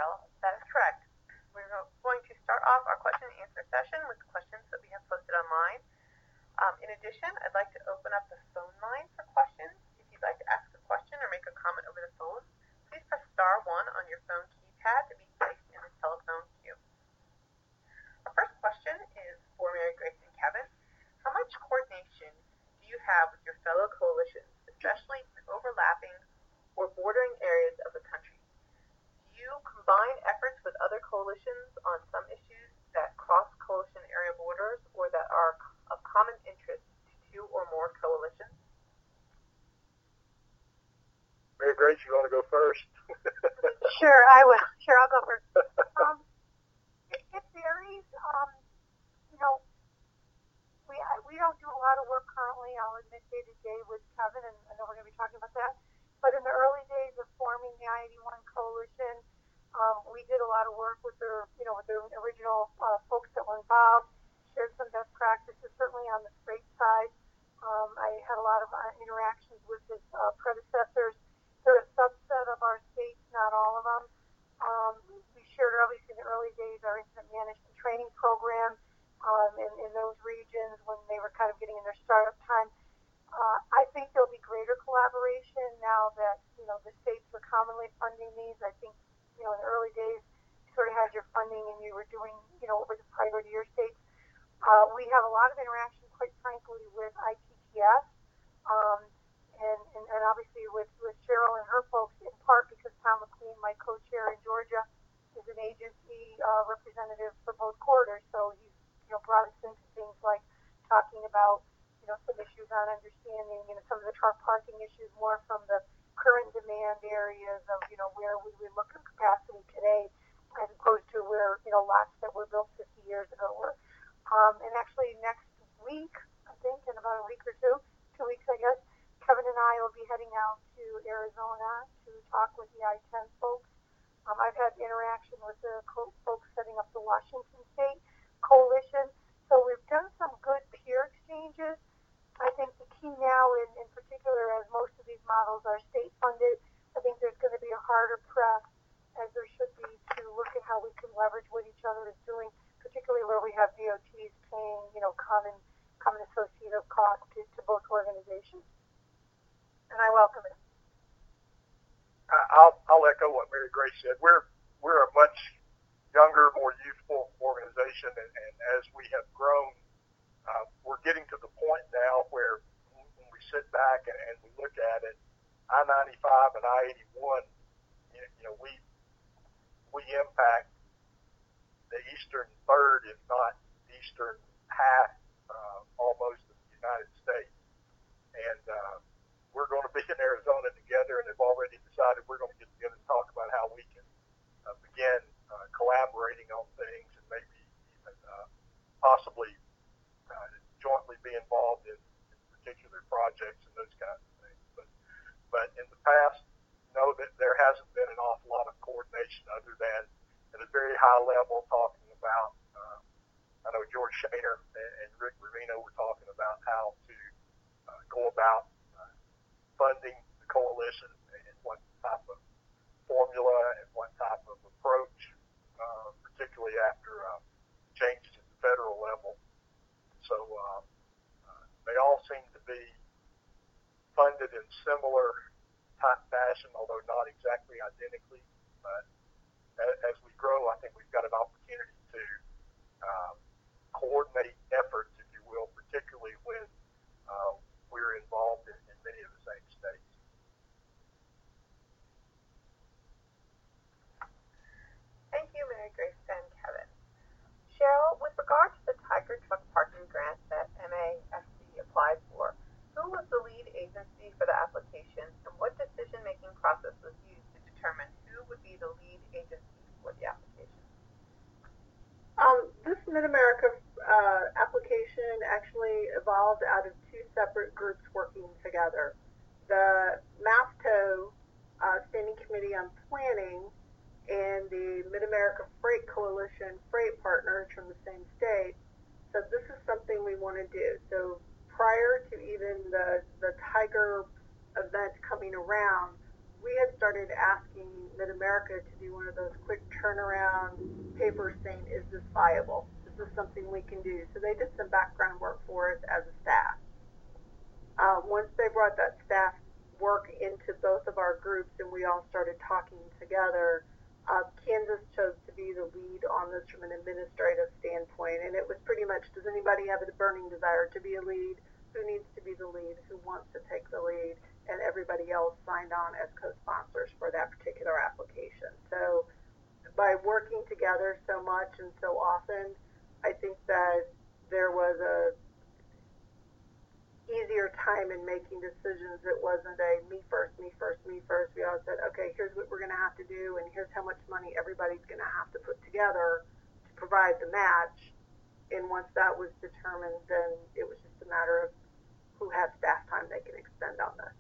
Michelle. That is correct. We're going to start off our question and answer session with questions that we have posted online. In addition, I'd like to open up the phone line for questions. If you'd like to ask a question or make a comment over the phone, please press star 1 on your phone keypad to be placed in the telephone queue. Our first question is for Mary Grace and Kevin. How much coordination do you have with your fellow coalitions, especially in overlapping or bordering areas of the country? Do you combine efforts with other coalitions on some issues that cross coalition area borders or that are of common interest to 2 or more coalitions? Mary Grace, you want to go first? Sure, I will. Sure, I'll go first. It varies. We don't do a lot of work currently, I'll admit, day to day with Kevin, and I know we're going to be talking about that. But in the early days of forming the I-81 coalition, we did a lot of work with the original folks that were involved, shared some best practices, certainly on the freight side. I had a lot of interactions with his predecessors. They're a subset of our states, not all of them. We shared, obviously, in the early days, our incident management training program in those regions when they were kind of getting in their startup time. I think there'll be greater collaboration now that, the states are commonly funding these. I think, in the early days, you sort of had your funding and you were doing, over the priority year states. We have a lot of interaction, quite frankly, with ITTS, and obviously with Cheryl and her folks, in part because Tom McQueen, my co-chair in Georgia, is an agency representative for both corridors, so he's, brought us into things like talking about, some issues on understanding, some of the truck parking issues more from the current demand areas of, where we would look at capacity today as opposed to where, lots that were built 50 years ago were. And actually next week, I think, in about a week or 2 weeks, I guess, Kevin and I will be heading out to Arizona to talk with the I-10 folks. I've had interaction with the folks setting up the Washington State Coalition. So we've done some good peer exchanges. I think the key now, in particular, as most of these models are state funded, I think there's going to be a harder press, as there should be, to look at how we can leverage what each other is doing, particularly where we have DOTs paying, common associative costs to both organizations. And I welcome it. I'll echo what Mary Grace said. We're a much younger, more youthful organization, and as we have grown, we're getting to the point now where when we sit back and we look at it, I-95 and I-81, we impact the eastern third, if not eastern half, almost of the United States. And we're going to be in Arizona together, and have already decided we're going to get together and talk about how we can begin collaborating on things, and maybe even possibly jointly be involved in particular projects and those kinds of things. But in the past, know that there hasn't been an awful lot of coordination other than at a very high level talking about, I know George Shaner and Rick Ravino were talking about how to go about funding the coalition and what type of formula and what type of approach, particularly after changes at the federal level. So they all seem to be funded in similar type fashion, although not exactly identically. But as we grow, I think we've got an opportunity to coordinate efforts, if you will, particularly when we're involved in many of the same states. Thank you, Mary Grace and Kevin. Cheryl, with regard to the Tiger Truck Parking Grant that MASC applied for, who was the lead agency for the application, and what decision-making process was used to determine who would be the lead agency for the application? This Mid-America application actually evolved out of 2 separate groups working together. The MAFTO Standing Committee on Planning and the Mid-America Freight Coalition freight partners from the same state said this is something we want to do. So prior to even the Tiger event coming around, we had started asking Mid-America to do one of those quick turnaround papers saying, is this viable? Is this something we can do? So they did some background work for us as a staff. Once they brought that staff work into both of our groups and we all started talking together, Kansas chose to be the lead on this from an administrative standpoint. And it was pretty much, does anybody have a burning desire to be a lead? Who needs to be the lead? Who wants to take the lead? And everybody else signed on as co-sponsors for that particular application. So by working together so much and so often, I think that there was a easier time in making decisions. It wasn't a me first, me first, me first. We all said, okay, here's what we're going to have to do, and here's how much money everybody's going to have to put together to provide the match. And once that was determined, then it was just a matter of who has staff time they can extend on this.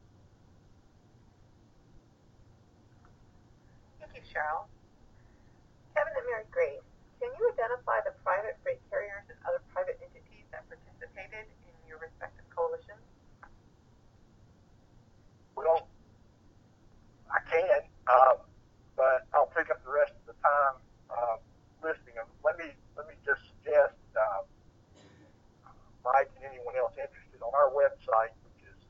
Thank you, Cheryl. Kevin and Mary Grace, can you identify the private freight carriers and other private entities that participated in your respective coalitions? Well, I can, but I'll pick up the rest of the time listing them. Let me just suggest, Mike and anyone else interested, on our website, which is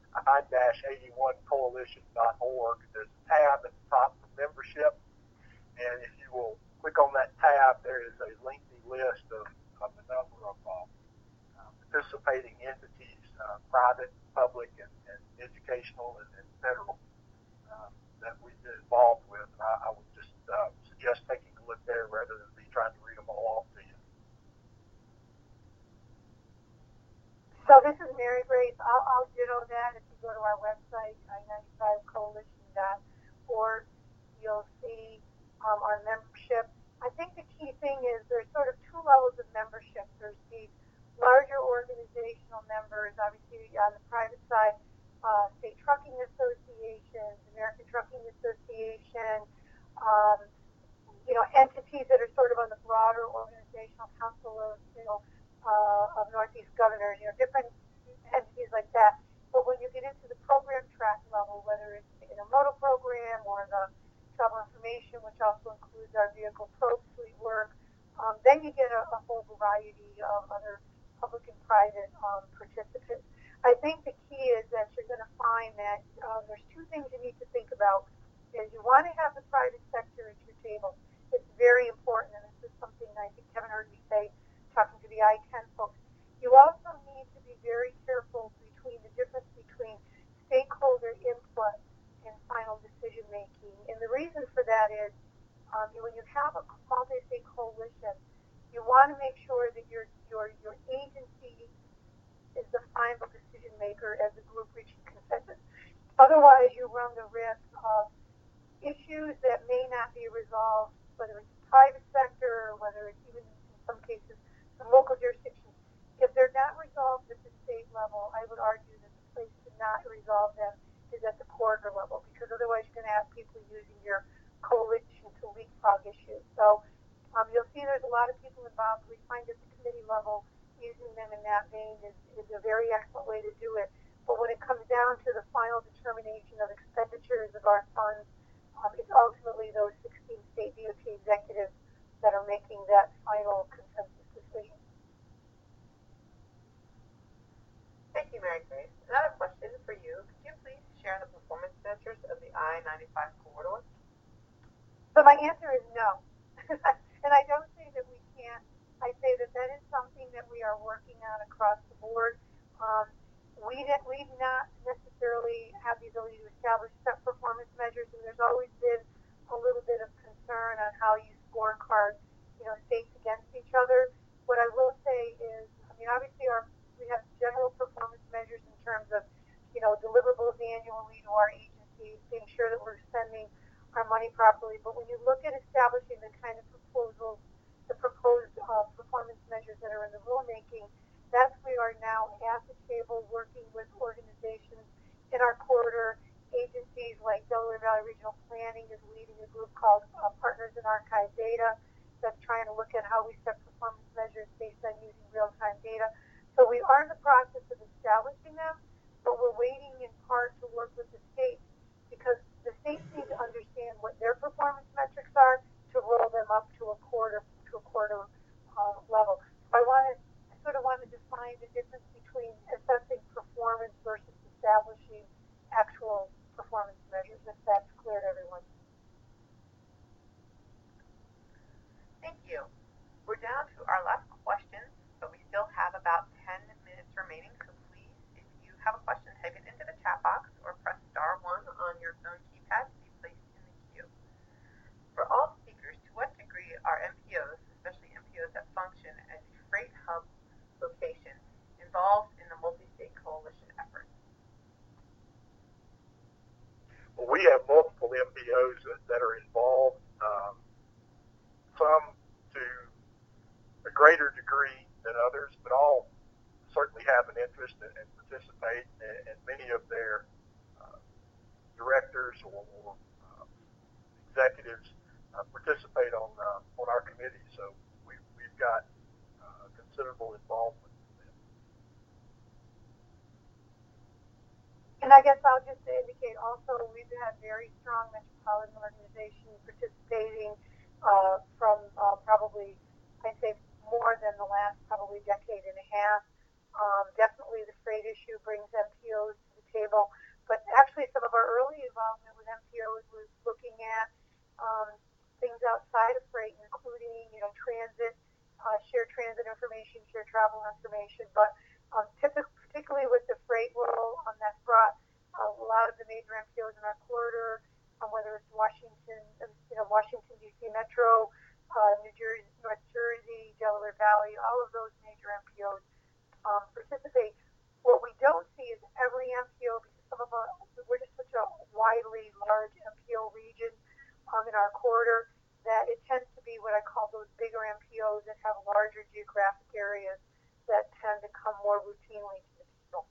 I-81coalition.org, there's a tab at the top for membership, and if you will click on that tab, there is a lengthy list of a number of participating entities, private, public, and educational and federal, that we've been involved with. And I would just suggest taking a look there rather than me trying to read them all off to you. So this is Mary Grace. I'll ditto that. If you go to our website, I95coalition.org, you'll see our membership. I think the key thing is there's sort of two levels of membership. There's the larger organizational members, obviously on the private side, State Trucking Association, American Trucking Association, entities that are sort of on the broader organizational council of, of Northeast governors, different entities like that. But when you get into the program track level, whether it's the intermodal program or the travel information, which also includes our vehicle probe fleet work, then you get a whole variety of other public and private participants. I think the key is that you're going to find that there's two things you need to think about. Is you want to have the private sector at your table. It's very important, and this is something I think Kevin heard me say, talking to the I-10 folks. You also need to be very careful between the difference between stakeholder input and final decision making. And the reason for that is when you have a multi-state coalition, you want to make sure that your agency is the final decision maker as a group reaching consensus. Otherwise, you run the risk of issues that may not be resolved, whether it's private sector or whether it's even in some cases the local jurisdictions. If they're not resolved at the state level, I would argue that the place to not resolve them is at the corridor level, because otherwise you're going to have people using your coalition to leapfrog issues. So you'll see there's a lot of people involved. We find at the committee level using them in that vein is a very excellent way to do it. But when it comes down to the final determination of expenditures of our funds, it's ultimately those 16 state DOT executives that are making that final consensus decision. Thank you, Mary Grace. Another question for you. Could you please share the performance measures of the I-95 corridor? So my answer is no. And I don't say that we can't. I say that that is something that we are working on across the board. We've not necessarily had the ability to establish set performance measures, and there's always been a little bit of concern on how you scorecard, states against each other. What I will say is, obviously we have general performance measures in terms of, deliverables annually to our agencies, being sure that we're spending our money properly. But when you look at establishing the kind of proposals, the proposed performance measures that are in the rulemaking, that's where we are now at the table working with organizations in our corridor. Agencies like Delaware Valley Regional Planning is leading a group called Partners in Archive Data that's trying to look at how we set performance measures based on using real-time data. So we are in the process of establishing them, but we're waiting in part to work with the states, because states need to understand what their performance metrics are to roll them up to a quarter level. So I sort of want to define the difference between assessing performance versus establishing actual performance measures, if that's clear to everyone. Thank you. We're down to our last questions, but we still have about 10 minutes remaining, so please, if you have a question, type it into the chat box or press star 1 on your phone keypad to be placed in the queue. For all speakers, to what degree are MPOs, especially MPOs that function as a freight hub location, involved in the multi-state coalition effort? Well, we have multiple MPOs that are involved, some to a greater degree than others, but all certainly have an interest and participate, and many of their directors or executives participate on our committee. So we've got considerable involvement in them. And I guess I'll just indicate also we've had very strong metropolitan organizations participating from probably, I'd say, more than the last probably decade and a half. Definitely the freight issue brings MPOs to the table, but actually some of our early involvement with MPOs was looking at things outside of freight, including, transit, shared transit information, shared travel information, but particularly with the freight role that's brought a lot of the major MPOs in our corridor, whether it's Washington D.C. Metro, New Jersey, North Jersey, Delaware Valley, all of those major MPOs participate. What we don't see is every MPO, because we're just such a widely large MPO region in our corridor, that it tends to be what I call those bigger MPOs that have larger geographic areas that tend to come more routinely to the table.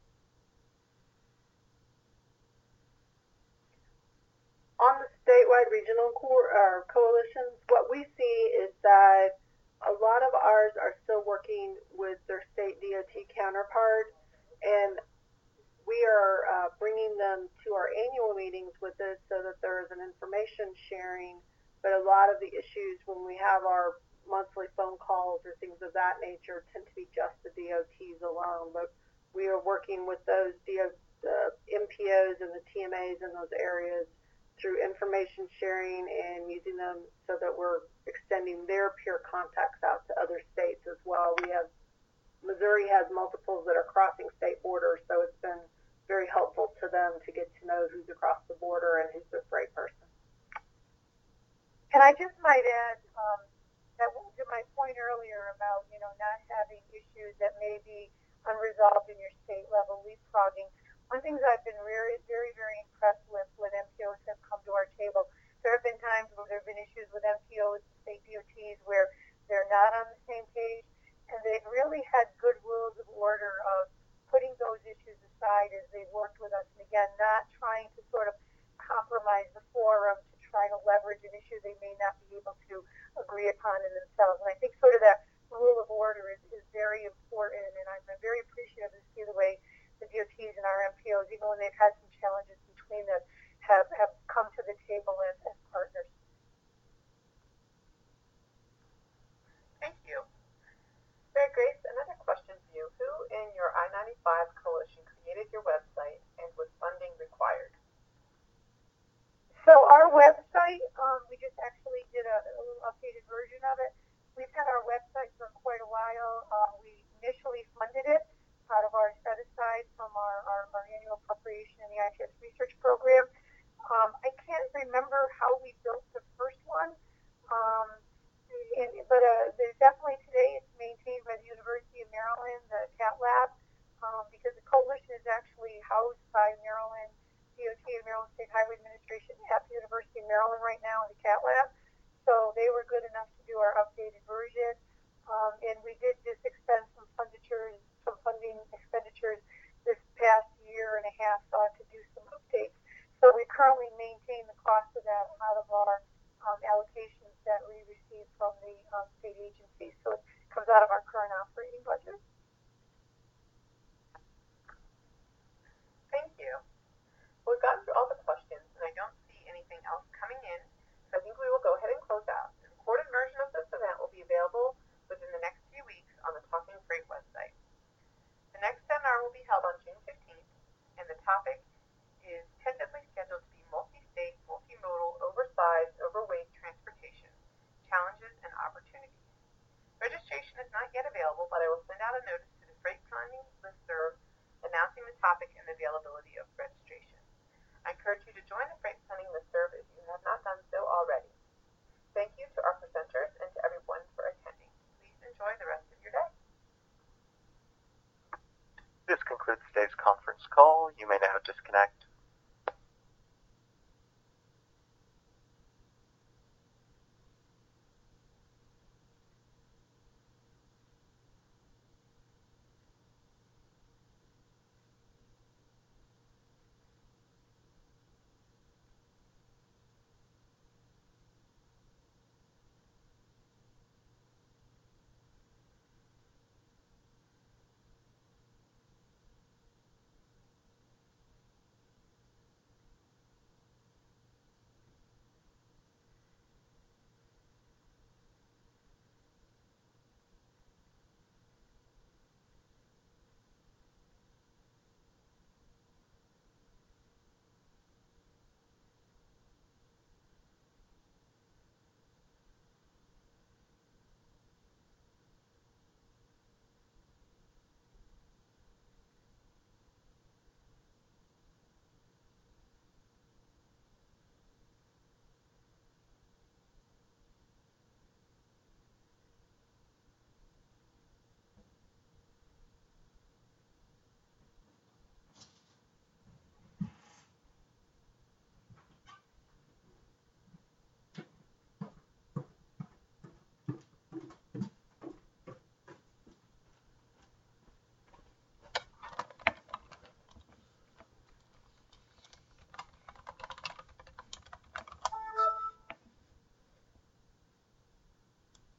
On the statewide regional coalitions, what we see is that a lot of ours are still working with their state DOT counterpart, and we are bringing them to our annual meetings with us so that there is an information sharing, but a lot of the issues when we have our monthly phone calls or things of that nature tend to be just the DOTs alone, but we are working with those MPOs and the TMAs in those areas through information sharing and using them so that we're extending their peer contacts out to other states as well. Missouri has multiples that are crossing state borders, so it's been very helpful to them to get to know who's across the border and who's the freight person. And I just might add that to my point earlier about not having issues that may be unresolved in your state level leapfrogging. One thing that I've been very, very, very impressed with when MPOs have come to our table, there have been times where there have been issues with MPOs and state DOTs where they're not on the same page, and they've really had good rules of order of putting those issues aside as they've worked with us, and again, not trying to sort of compromise the forum to try to leverage an issue they may not be able to agree upon in themselves. And I think sort of that rule of order is very important, and I'm very appreciative to see the way the DOTs and our MPOs, even when they've had some challenges between them, have come to the table as partners. Thank you. Mary Grace, another question for you. Who in your I-95 coalition created your website, and was funding required? So our website, we just actually did a little updated version of it. We've had our website for quite a while. We initially funded it out of our set aside from our annual appropriation in the ITS research program. I can't remember how we built the first one, but there's definitely today it's maintained by the University of Maryland, the CAT Lab, because the coalition is actually housed by Maryland DOT and Maryland State Highway Administration at the University of Maryland right now in the CAT Lab. So they were good enough to do our updated version, and we did just expend some funding expenditures this past year and a half to do some updates. So we currently maintain the cost of that out of our allocations that we receive from the state agencies. So it comes out of our current operating budget. Thank you. We've gotten through all the questions, and I don't see anything available, but I will send out a notice to the Freight Planning listserv announcing the topic and the availability of registration. I encourage you to join the Freight Planning listserv if you have not done so already. Thank you to our presenters and to everyone for attending. Please enjoy the rest of your day. This concludes today's conference call. You may now disconnect.